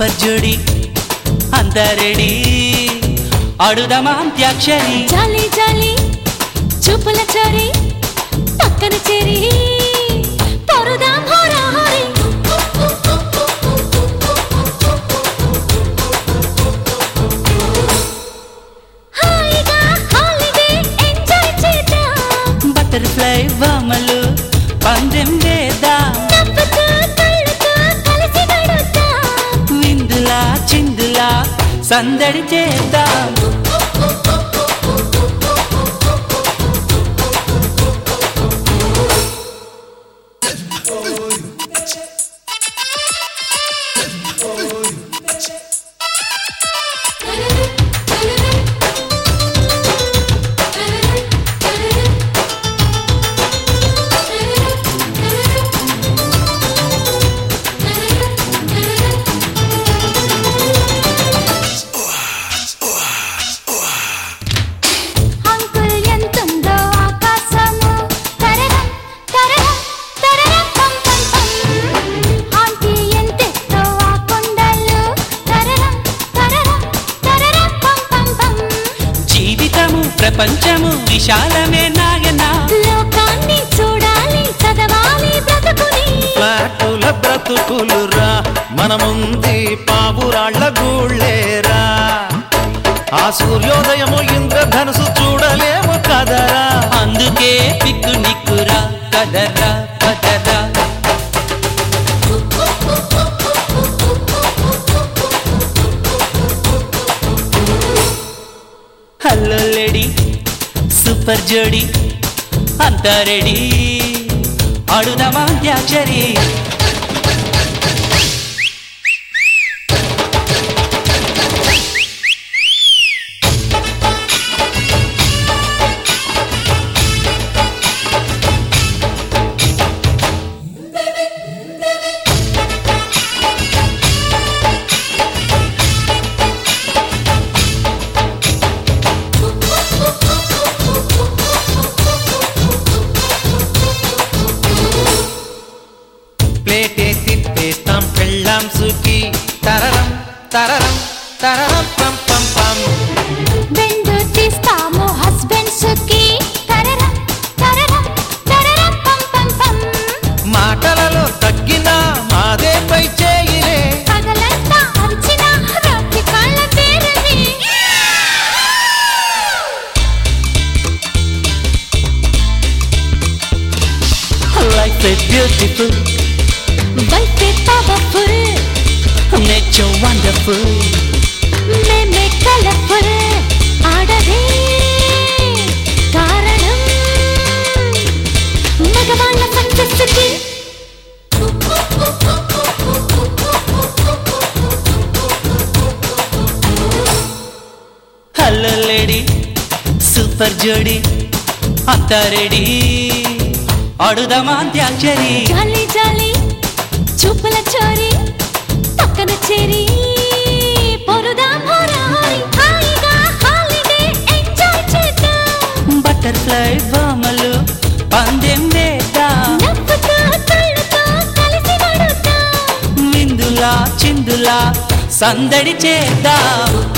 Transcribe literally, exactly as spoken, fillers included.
super జోడి అంతా ready ఆడుదామా antakshari జాలి జాలి చూపుల చోరీ పక్కన చేరి పొరుదాం హోరా హోరీ హాయిగా హాలిడే ఎంజాయ్ చేద్దాం బటర్ఫ్లై వామలు పందెం వేద్దాం నవ్వుతూ కళ్ళతో కలిసి గడుద్దాం విందులా చిందులా సందడి చేద్దాం అంకుల్ ఎంతుందో ఆకాశము తరరం తరరం తరరం పం పం పం ఆంటీ ఎంతెత్తో ఆ కొండలు తరరం తరరం తరరం పం పం పం జీవితము ప్రపంచము విశాలమే నాయనా లోకాన్ని చూడాలి చదవాలి బ్రతుకుని ఫ్లాటుల బ్రతుకులురా మనముంది పావురాళ్ల గూళ్ళేరా ఆ సూర్యోదయము ఇంద్రధనుసు చూడలేము కదరా అందుకే పిక్నిక్కురా కదరా కదరా హలో లేడీ సూపర్ జోడి అంతా రెడీ ఆడుదామా అంత్యాక్షరి ప్లేటే తిప్పేస్తాం పెళ్ళాం సుఖి తరరం తరరం తరరం పం పం పం బెండు తీస్తాము హస్బెండ్స్ కి తరరం తరరం తరరం పం పం పం మాటలలో తగ్గిన మాదే పై చేయిలే పగలంతా అరిచిన రాత్రి కళ్ళ తేరని life is beautiful wife powerful nature wonderful మేమే కలర్ఫుల్ ఆడదే కారణం మగవాళ్ళ సక్సెస్ కి హలో లేడీ సూపర్ జోడి అంతా రెడీ ఆడుదామా అంత్యాక్షరి జాలి జాలి చూపుల చోరీ పక్కన చేరి పొరుదాం హోరా హోరీ హాయిగా హాలిడే ఎంజాయ్ చేద్దాం బటర్ఫ్లై వామలు పందెం వేద్దాం నవ్వుతూ కళ్ళతో కలిసి గడుద్దాం విందులా చిందులా సందడి చేద్దాం